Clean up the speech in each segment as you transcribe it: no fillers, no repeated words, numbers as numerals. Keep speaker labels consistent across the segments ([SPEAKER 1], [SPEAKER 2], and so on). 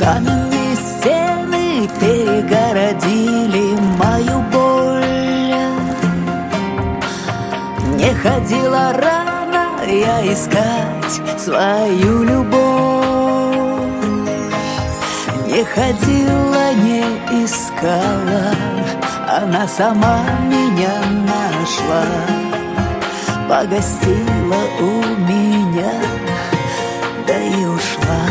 [SPEAKER 1] Каменные стены перегородили мою боль. Не ходила рано я искать свою любовь. Не ходила, не искала, она сама меня нашла. Погостила у меня, да и ушла.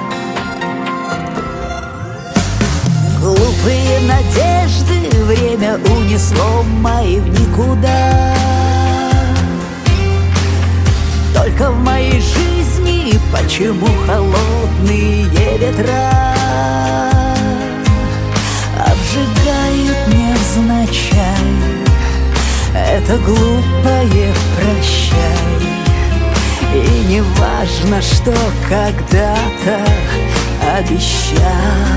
[SPEAKER 1] Глупые надежды время унесло мои в никуда. Только в моей жизни почему холодные ветра обжигают невзначай. Это глупое прощай. И не важно, что когда-то обещал.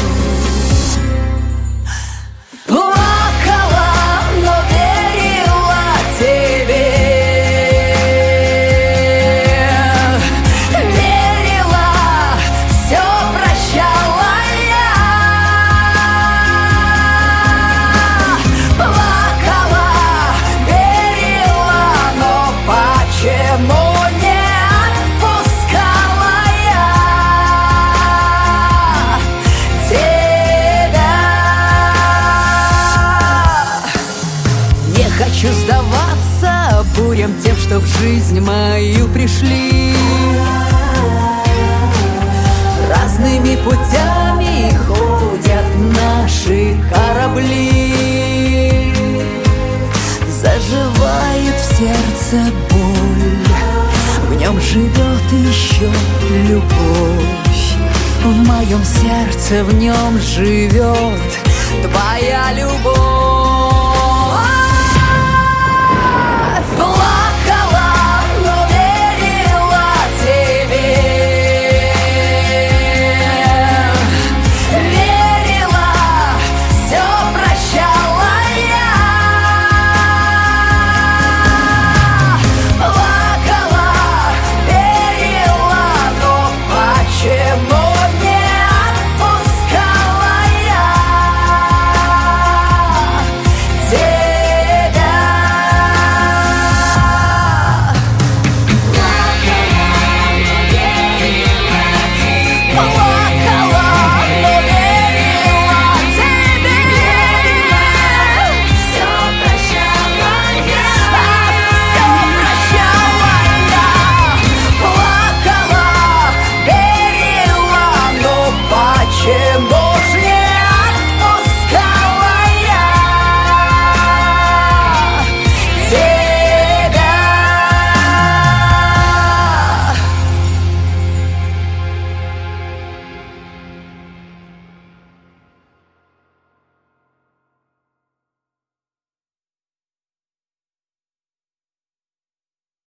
[SPEAKER 1] Хочу сдаваться бурям тем, что в жизнь мою пришли. Разными путями ходят наши корабли. Заживает в сердце боль, в нем живет еще любовь. В моем сердце в нем живет твоя любовь.